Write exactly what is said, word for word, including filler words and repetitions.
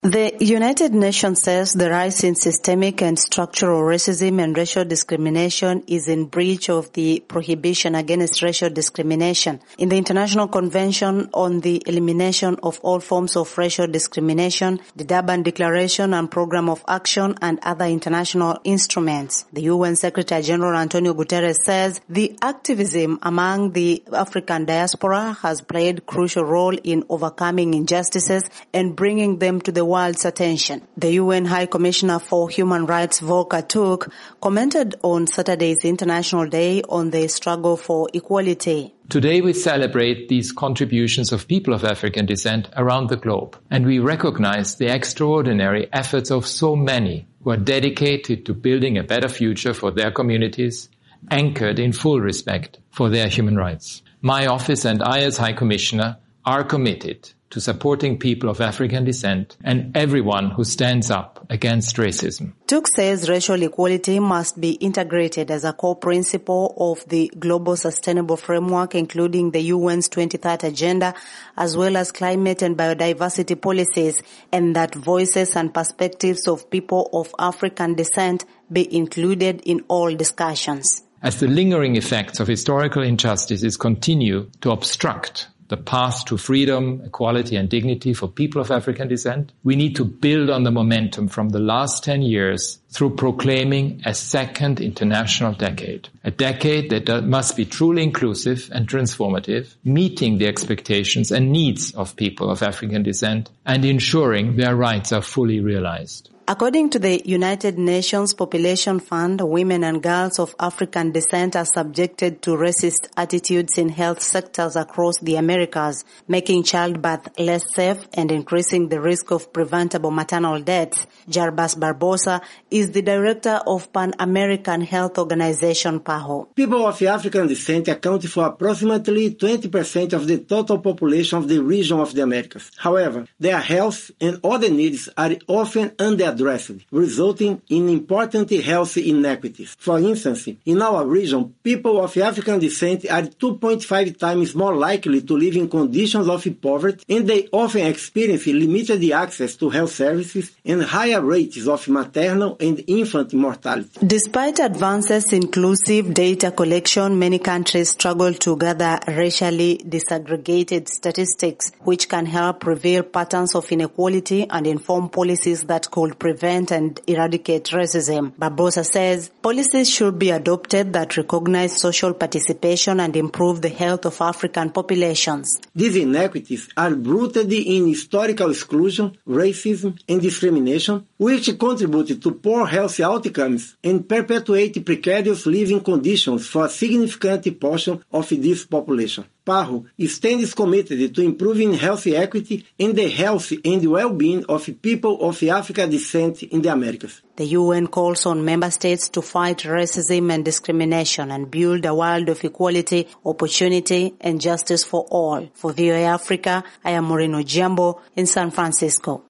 The United Nations says the rise in systemic and structural racism and racial discrimination is in breach of the Prohibition Against Racial Discrimination. In the International Convention on the Elimination of All Forms of Racial Discrimination, the Durban Declaration and Program of Action, and other international instruments, the U N Secretary General Antonio Guterres says the activism among the African diaspora has played a crucial role in overcoming injustices and bringing them to the world's attention. The U N High Commissioner for Human Rights, Volker Turk, commented on Saturday's International Day on the struggle for equality. Today we celebrate these contributions of people of African descent around the globe, and we recognize the extraordinary efforts of so many who are dedicated to building a better future for their communities, anchored in full respect for their human rights. My office and I as High Commissioner are committed to supporting people of African descent and everyone who stands up against racism. Turk says racial equality must be integrated as a core principle of the Global Sustainable Framework, including the U N's twenty thirty Agenda, as well as climate and biodiversity policies, and that voices and perspectives of people of African descent be included in all discussions. As the lingering effects of historical injustices continue to obstruct the path to freedom, equality and dignity for people of African descent, we need to build on the momentum from the last ten years through proclaiming a second international decade. A decade that must be truly inclusive and transformative, meeting the expectations and needs of people of African descent and ensuring their rights are fully realized. According to the United Nations Population Fund, women and girls of African descent are subjected to racist attitudes in health sectors across the Americas, making childbirth less safe and increasing the risk of preventable maternal deaths. Jarbas Barbosa is the director of Pan American Health Organization, PAHO. People of African descent account for approximately twenty percent of the total population of the region of the Americas. However, their health and other needs are often underaddressed, resulting in important health inequities. For instance, in our region, people of African descent are two point five times more likely to live in conditions of poverty, and they often experience limited access to health services and higher rates of maternal and infant mortality. Despite advances in inclusive data collection, many countries struggle to gather racially disaggregated statistics, which can help reveal patterns of inequality and inform policies that could prevent and eradicate racism. Barbosa says policies should be adopted that recognize social participation and improve the health of African populations. These inequities are rooted in historical exclusion, racism, and discrimination, which contribute to poor health outcomes and perpetuate precarious living conditions for a significant portion of this population. PAHO stands committed to improving health equity and the health and well-being of people of African descent in the Americas. The U N calls on member states to fight racism and discrimination and build a world of equality, opportunity, and justice for all. For V O A Africa, I am Moreno Jambo in San Francisco.